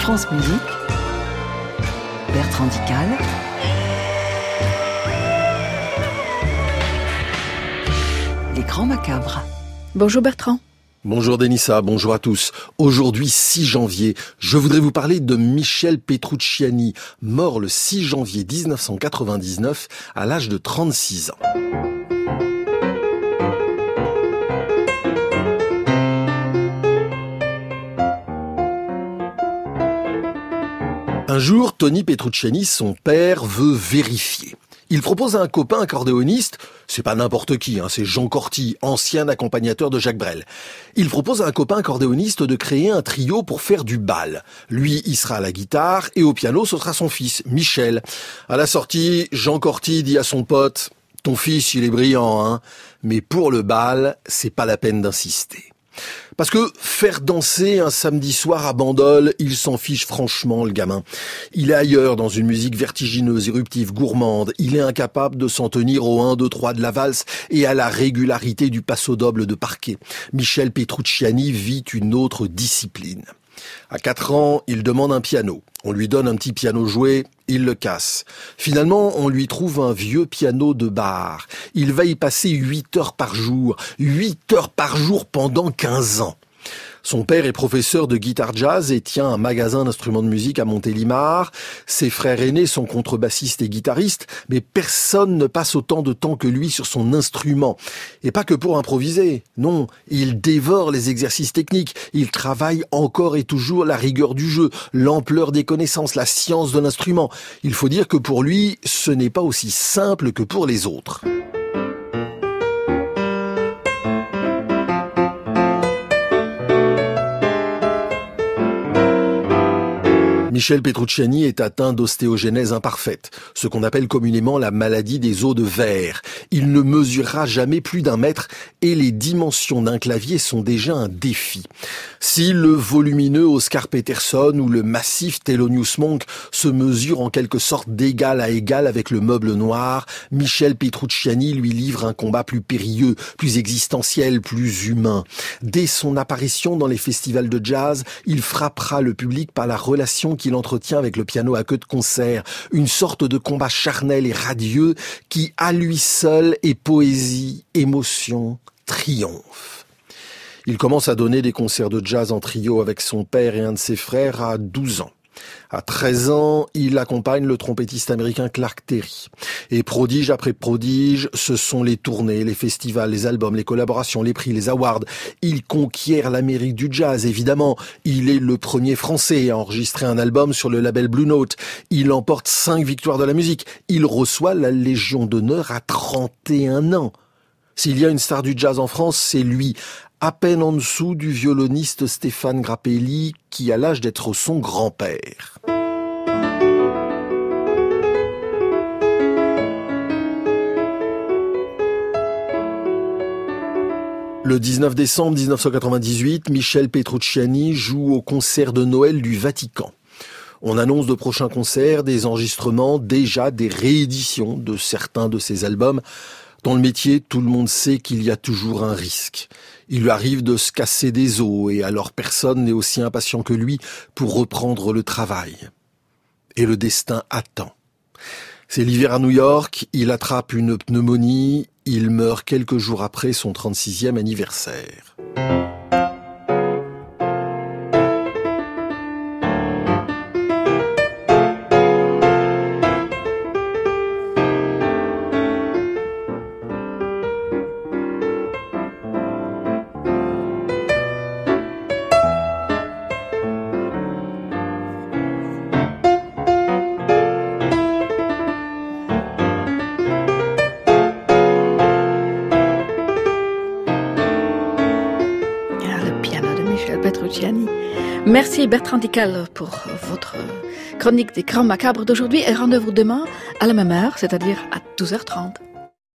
France Musique, Bertrand Dical. Les Grands Macabres. Bonjour Bertrand. Bonjour Denissa, bonjour à tous. Aujourd'hui 6 janvier, je voudrais vous parler de Michel Petrucciani, mort le 6 janvier 1999 à l'âge de 36 ans. Un jour, Tony Petrucciani, son père, veut vérifier. Il propose à un copain accordéoniste, c'est pas n'importe qui, c'est Jean Corty, ancien accompagnateur de Jacques Brel. Il propose à un copain accordéoniste de créer un trio pour faire du bal. Lui, il sera à la guitare et au piano, ce sera son fils, Michel. À la sortie, Jean Corty dit à son pote, « Ton fils, il est brillant, mais pour le bal, c'est pas la peine d'insister. » Parce que faire danser un samedi soir à Bandol, il s'en fiche franchement, le gamin. Il est ailleurs dans une musique vertigineuse, éruptive, gourmande. Il est incapable de s'en tenir au 1, 2, 3 de la valse et à la régularité du passo doble de parquet. Michel Petrucciani vit une autre discipline. À 4 ans, il demande un piano. On lui donne un petit piano joué, il le casse. Finalement, on lui trouve un vieux piano de bar. Il va y passer 8 heures par jour. 8 heures par jour pendant 15 ans. Son père est professeur de guitare jazz et tient un magasin d'instruments de musique à Montélimar. Ses frères aînés sont contrebassistes et guitaristes, mais personne ne passe autant de temps que lui sur son instrument. Et pas que pour improviser. Non, il dévore les exercices techniques. Il travaille encore et toujours la rigueur du jeu, l'ampleur des connaissances, la science de l'instrument. Il faut dire que pour lui, ce n'est pas aussi simple que pour les autres. Michel Petrucciani est atteint d'ostéogenèse imparfaite, ce qu'on appelle communément la maladie des os de verre. Il ne mesurera jamais plus d'1 mètre et les dimensions d'un clavier sont déjà un défi. Si le volumineux Oscar Peterson ou le massif Thelonious Monk se mesurent en quelque sorte d'égal à égal avec le meuble noir, Michel Petrucciani lui livre un combat plus périlleux, plus existentiel, plus humain. Dès son apparition dans les festivals de jazz, il frappera le public par la relation qu'il entretient avec le piano à queue de concert, une sorte de combat charnel et radieux qui, à lui seul, est poésie, émotion, triomphe. Il commence à donner des concerts de jazz en trio avec son père et un de ses frères à 12 ans. À 13 ans, il accompagne le trompettiste américain Clark Terry. Et prodige après prodige, ce sont les tournées, les festivals, les albums, les collaborations, les prix, les awards. Il conquiert l'Amérique du jazz, évidemment. Il est le premier Français à enregistrer un album sur le label Blue Note. Il emporte 5 victoires de la musique. Il reçoit la Légion d'honneur à 31 ans. S'il y a une star du jazz en France, c'est lui. À peine en dessous du violoniste Stéphane Grappelli, qui a l'âge d'être son grand-père. Le 19 décembre 1998, Michel Petrucciani joue au concert de Noël du Vatican. On annonce de prochains concerts, des enregistrements, déjà des rééditions de certains de ses albums. Dans le métier, tout le monde sait qu'il y a toujours un risque. Il lui arrive de se casser des os et alors personne n'est aussi impatient que lui pour reprendre le travail. Et le destin attend. C'est l'hiver à New York, il attrape une pneumonie, il meurt quelques jours après son 36e anniversaire. Petrucciani. Merci Bertrand Dical pour votre chronique des Grands Macabres d'aujourd'hui et rendez-vous demain à la même heure, c'est-à-dire à 12h30.